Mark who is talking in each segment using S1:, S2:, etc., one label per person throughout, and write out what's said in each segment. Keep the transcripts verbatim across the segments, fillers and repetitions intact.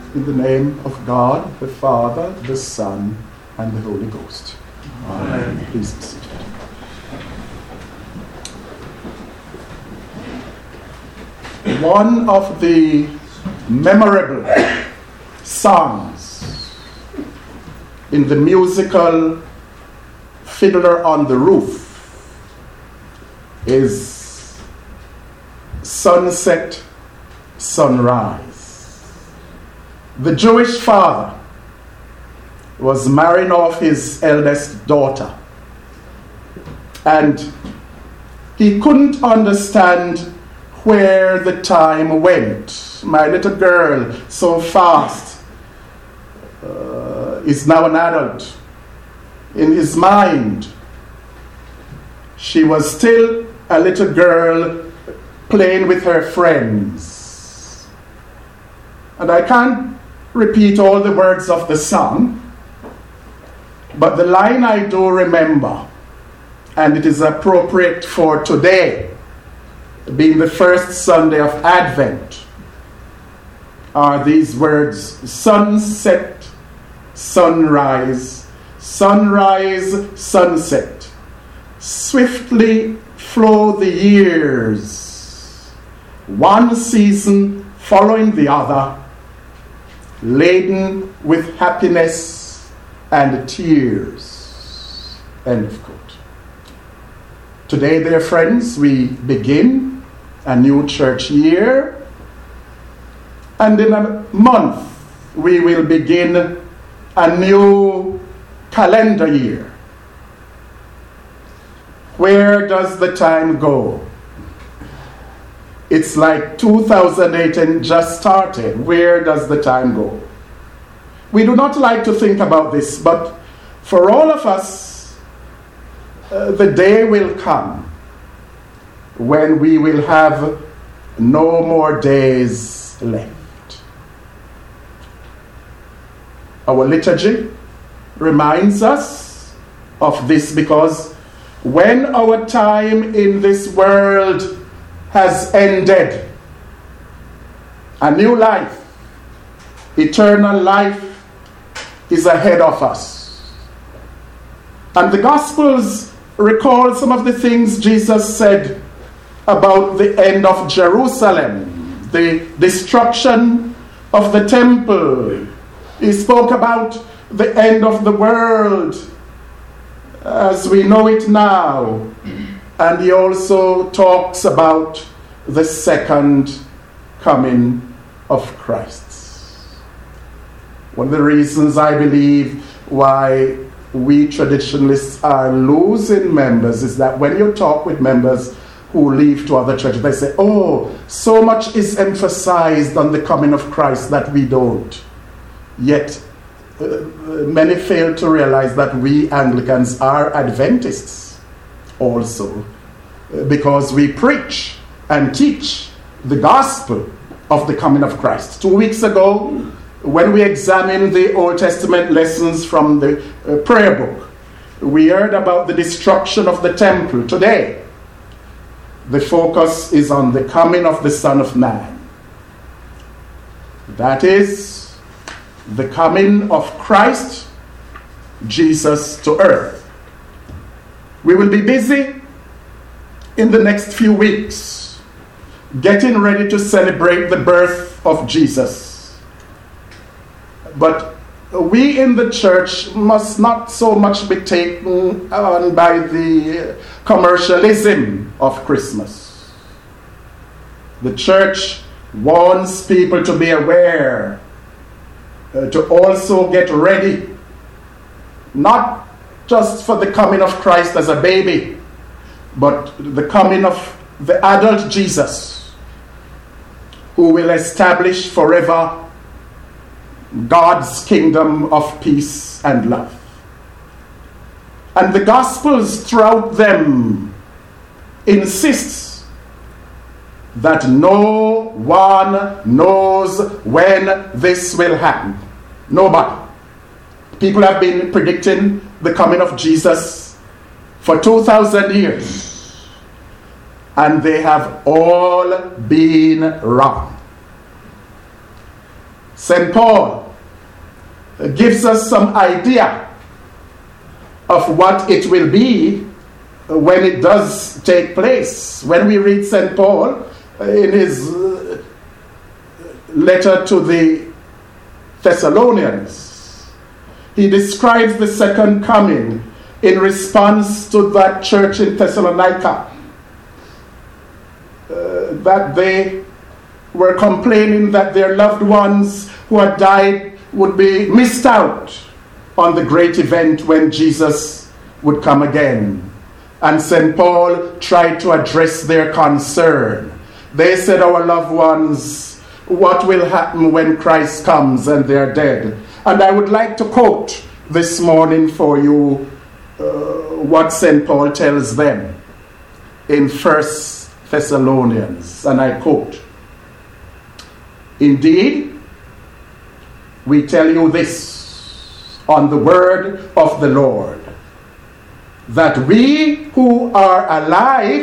S1: In the name of God, the Father, the Son, and the Holy Ghost. Amen. Amen. Please be seated. One of the memorable songs in the musical Fiddler on the Roof is Sunset, Sunrise. The Jewish father was marrying off his eldest daughter, and he couldn't understand where the time went. My little girl, so fast, uh, is now an adult. In his mind, she was still a little girl playing with her friends. And I can't repeat all the words of the song, but the line I do remember, and it is appropriate for today, being the first Sunday of Advent, are these words: sunset, sunrise, sunrise, sunset. Swiftly flow the years, one season following the other, laden with happiness and tears. End of quote. Today, dear friends, we begin a new church year, and in a month we will begin a new calendar year. Where does the time go? It's like two thousand eighteen just started. Where does the time go? We do not like to think about this, but for all of us, uh, the day will come when we will have no more days left. Our liturgy reminds us of this, because when our time in this world has ended, a new life, eternal life, is ahead of us. And the Gospels recall some of the things Jesus said about the end of Jerusalem, the destruction of the temple. He spoke about the end of the world as we know it now. And he also talks about the second coming of Christ. One of the reasons I believe why we traditionalists are losing members is that when you talk with members who leave to other churches, they say, oh, so much is emphasized on the coming of Christ that we don't. Yet, uh, many fail to realize that we Anglicans are Adventists also, uh, because we preach and teach the gospel of the coming of Christ. Two weeks ago, when we examined the Old Testament lessons from the uh, prayer book, we heard about the destruction of the temple. Today, the focus is on the coming of the Son of Man. That is the coming of Christ Jesus to earth. We will be busy in the next few weeks getting ready to celebrate the birth of Jesus. But we in the church must not so much be taken on by the commercialism of Christmas. The church wants people to be aware, uh, to also get ready, not just for the coming of Christ as a baby, but the coming of the adult Jesus, who will establish forever God's kingdom of peace and love. And the Gospels throughout them insists that no one knows when this will happen. Nobody. People have been predicting the coming of Jesus for two thousand years, and they have all been wrong. Saint Paul gives us some idea of what it will be when it does take place. When we read Saint Paul in his letter to the Thessalonians, he describes the second coming in response to that church in Thessalonica, uh, that they were complaining that their loved ones who had died would be missed out on the great event when Jesus would come again. And Saint Paul tried to address their concern. They said, our loved ones, what will happen when Christ comes and they are dead? And I would like to quote this morning for you uh, what Saint Paul tells them in First Thessalonians, and I quote, indeed, we tell you this on the word of the Lord, that we who are alive,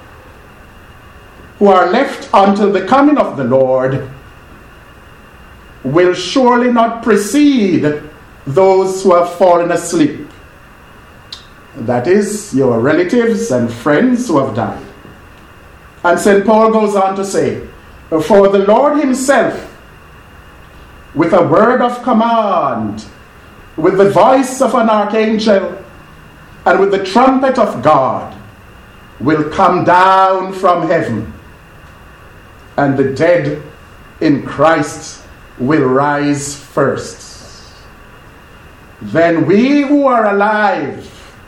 S1: who are left until the coming of the Lord, will surely not precede those who have fallen asleep. That is, your relatives and friends who have died. And Saint Paul goes on to say, for the Lord himself, with a word of command, with the voice of an archangel, and with the trumpet of God, will come down from heaven, and the dead in Christ will rise first. Then we who are alive,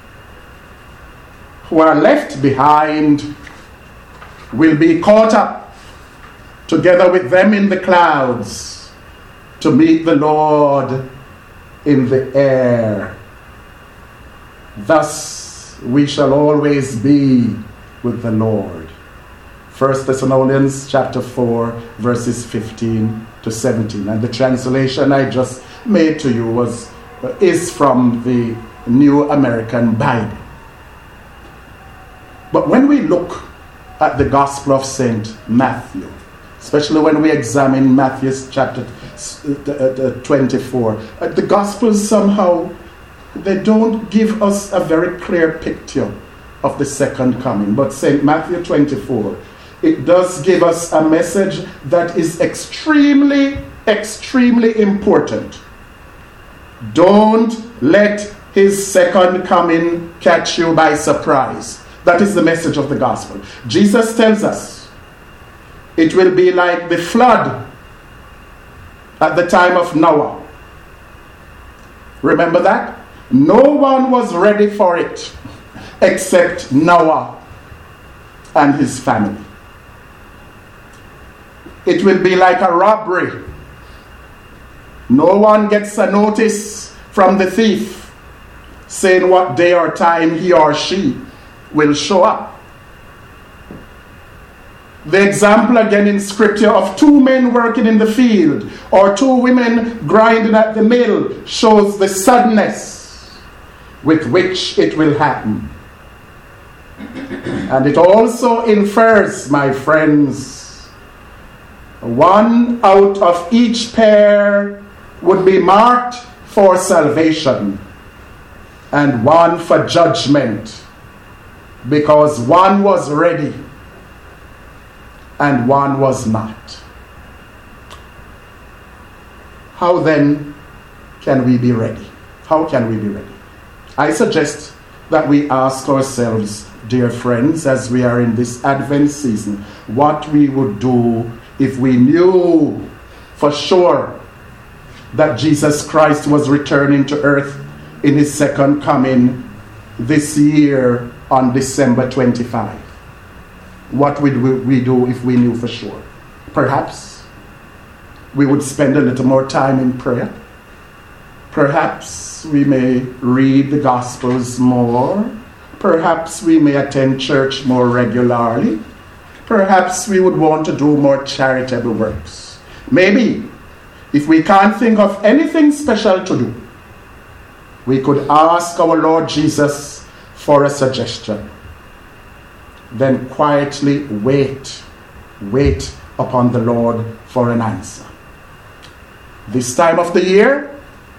S1: who are left behind, will be caught up together with them in the clouds to meet the Lord in the air. Thus we shall always be with the Lord. First Thessalonians chapter four, verses fifteen to seventeen. And the translation I just made to you was uh, is from the New American Bible. But when we look at the Gospel of Saint Matthew, especially when we examine Matthew chapter twenty-four, the Gospels somehow, they don't give us a very clear picture of the second coming. But Saint Matthew twenty-four, it does give us a message that is extremely, extremely important. Don't let his second coming catch you by surprise. That is the message of the gospel. Jesus tells us it will be like the flood at the time of Noah. Remember that? No one was ready for it except Noah and his family. It will be like a robbery. No one gets a notice from the thief saying what day or time he or she will show up. The example again in scripture of two men working in the field or two women grinding at the mill shows the suddenness with which it will happen. And it also infers, my friends, one out of each pair would be marked for salvation and one for judgment, because one was ready and one was not. How then can we be ready? How can we be ready? I suggest that we ask ourselves, dear friends, as we are in this Advent season, what we would do if we knew for sure that Jesus Christ was returning to earth in his second coming this year on December twenty-fifth. What would we do if we knew for sure? Perhaps we would spend a little more time in prayer. Perhaps we may read the Gospels more. Perhaps we may attend church more regularly. Perhaps we would want to do more charitable works. Maybe, if we can't think of anything special to do, we could ask our Lord Jesus for a suggestion. Then quietly wait, wait upon the Lord for an answer. This time of the year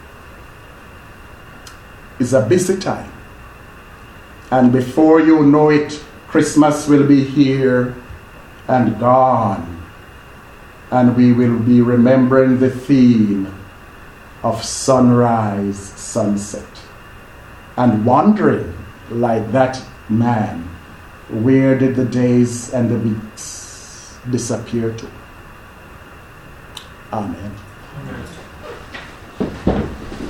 S1: is a busy time. And before you know it, Christmas will be here and gone. And we will be remembering the theme of sunrise, sunset. And wondering, like that man, where did the days and the weeks disappear to? Amen. Amen.